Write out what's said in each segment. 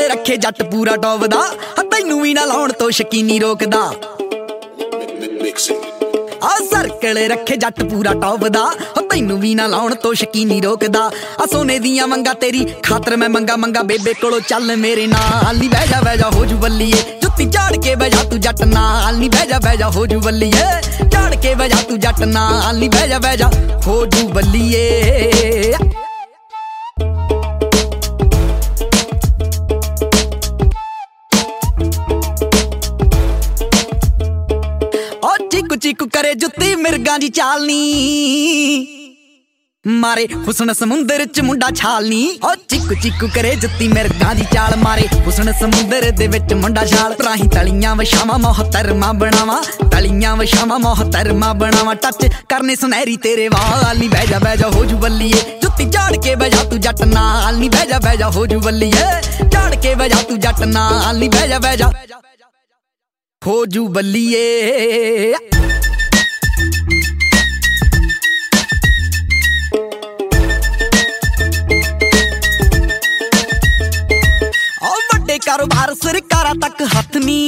रखे जट पूरा टॉपदा तैनू भी ना लाउण तो शकीनी रोकदा आ सर्कल रखे जट पूरा टॉपदा तैनू भी ना लाउण तो शकीनी रोकदा आ सोने दियां मंगा तेरी खातर मैं मंगा मंगा बेबे कोलों चल मेरे नाल नी बह जा हो जू बल्लीए जुत्ती झाड़ के बह जा तू जट नाल नी बह जा हो जू बल्लीए झाड़ के बह जा तू जट नाल नी बह जा हो जू बल्लीए चिकू चिकू करे जुत्ती मिर्गा दी चालनी मारे हुसन समुंदर च मुंडा छालनी ओ चिकू चिकू करे जुत्ती मिर्गा दी चाल मारे हुसन समुंदर दे विच मुंडा छाल राही तलियां वशावा मोहतरमा बनावा तलियां वशावा मोहतरमा बनावा टच करने सुनहरी तेरे वाल नी बह जा हो जू बल्लीए जुत्ती झाड़ के बह जा तू जट नाल नी बह जा हो जू बल्लीए झाड़ के बह जा तू जट नाल नी बह जा हो जू बल्लीए वड्डे कारोबार सरकारां तक हथ नी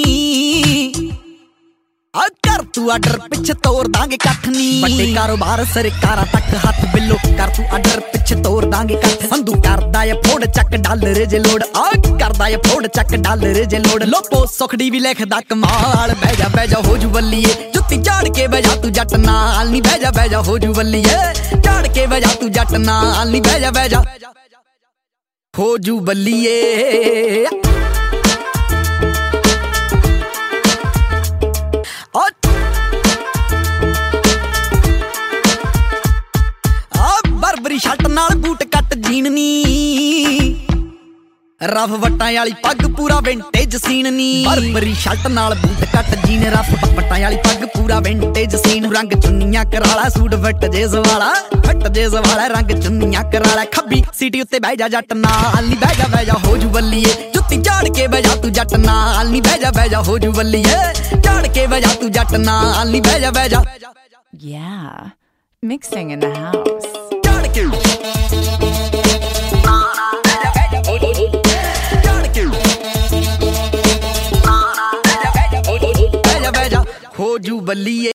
कर तू आर्डर पिछे तोड़ दांगे कठ नी वड्डे कारोबार सरकारां तक हथ बिल्लो कर तू आर्डर पिछे तोड़ दांगे कठ संधू करदा या फोड़ चक डॉलर जे लोड करदा या फोड़ चक डॉलर जे लोड लोपो सुखड़ी भी लिखदा कमाल बह जा हो जू बल्लीए जुत्ती झाड़ के बह जा तू जट नाल नी बह जा हो जू बल्लीए झाड़ के बह जा तू जट नाल नी बह जा हो जू बल्लीए बरबरी शर्ट नाल बूट कट जीननी रफ वट्टां वाली पग पूरा विंटेज सीन नी बरबरी शर्ट नाल बूट कट जीन रफ वट्टां वाली पग पूरा विंटेज सीन रंग चुन्नियां कराला सूट फट जेस वाला रंग चुन्नियां कराला खब्बी सीटी उत्ते बह जा जट नाल नी बह जा हो जू बल्लीए जुत्ती झाड़ के बह जा तू जट नाल नी बह जा हो जू बल्लीए झाड़ के बह जा तू जट नाल नी बह जा Yeah, mixing in the house. हो जू बल्लीए।